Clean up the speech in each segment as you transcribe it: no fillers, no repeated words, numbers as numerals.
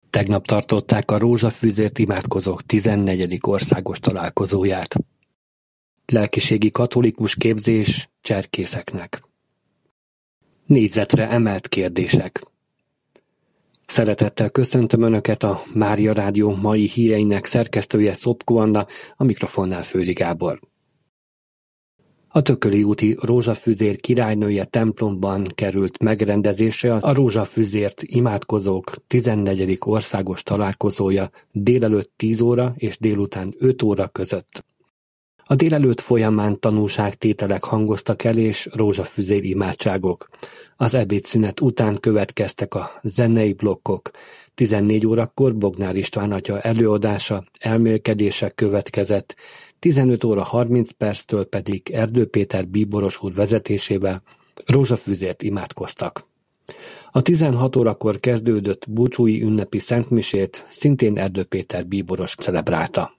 Tegnap tartották a Rózsafüzért imádkozók 14. országos találkozóját. Lelkiségi katolikus képzés cserkészeknek. Négyzetre emelt kérdések. Szeretettel köszöntöm Önöket, a Mária Rádió mai híreinek szerkesztője Szopko Anna, a mikrofonnál Földi Gábor. A Tököli úti Rózsafüzér királynője templomban került megrendezésre a Rózsafüzért imádkozók 14. országos találkozója délelőtt 10 óra és délután 5 óra között. A délelőtt folyamán tanúságtételek hangoztak el és rózsafüzér imádságok. Az ebédszünet után következtek a zenei blokkok. 14 órakor Bognár István atya előadása, elmélkedések következett, 15 óra 30 perctől pedig Erdő Péter bíboros úr vezetésével rózsafüzért imádkoztak. A 16 órakor kezdődött búcsúi ünnepi szentmisét szintén Erdő Péter bíboros celebrálta.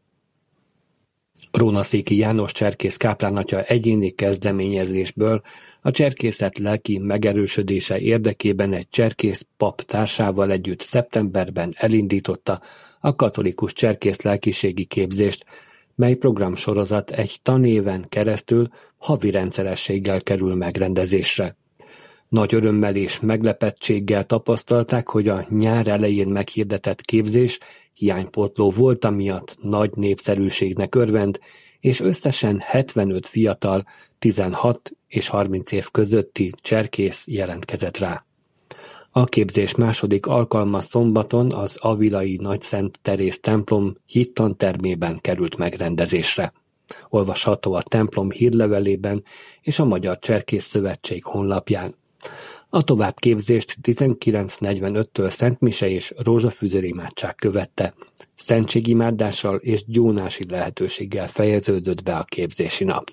Rónaszéki János cserkész káplánatya egyéni kezdeményezésből a cserkészet lelki megerősödése érdekében egy cserkész pap társával együtt szeptemberben elindította a katolikus cserkész lelkiségi képzést, mely programsorozat egy tanéven keresztül havi rendszerességgel kerül megrendezésre. Nagy örömmel és meglepettséggel tapasztalták, hogy a nyár elején meghirdetett képzés hiánypótló volta miatt nagy népszerűségnek örvend, és összesen 75 fiatal, 16 és 30 év közötti cserkész jelentkezett rá. A képzés második alkalma szombaton az avilai Nagyszent Teréz templom hittantermében került megrendezésre. Olvasható a templom hírlevelében és a Magyar Cserkész Szövetség honlapján. A továbbképzést 19.45-től szentmise és rózsafüzér imádság követte. Szentségimádással és gyónási lehetőséggel fejeződött be a képzési nap.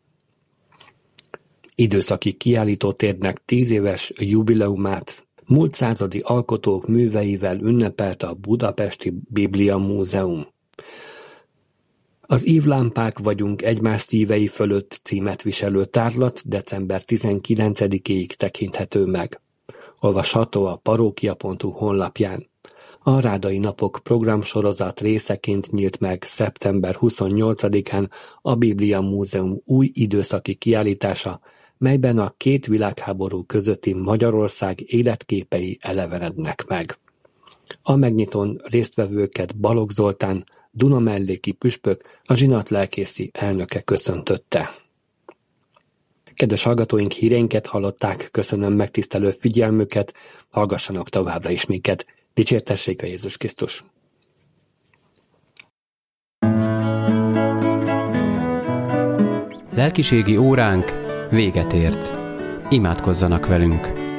Időszaki kiállítótérnek 10 éves jubileumát múlt századi alkotók műveivel ünnepelte a Budapesti Biblia Múzeum. Az Ívlámpák vagyunk egymás szívei fölött címet viselő tárlat december 19-ig tekinthető meg. Olvasható a parókia.hu honlapján. A Rádai Napok programsorozat részeként nyílt meg szeptember 28-án a Biblia Múzeum új időszaki kiállítása, melyben a két világháború közötti Magyarország életképei elevenednek meg. A megnyitón résztvevőket Balogh Zoltán, Dunamelléki püspök, a zsinat lelkészi elnöke köszöntötte. Kedves hallgatóink, híreinket hallották, köszönöm megtisztelő figyelmüket, hallgassanak továbbra is minket. Dicsértessék a Jézus Krisztus! Lelkiségi óránk véget ért. Imádkozzanak velünk!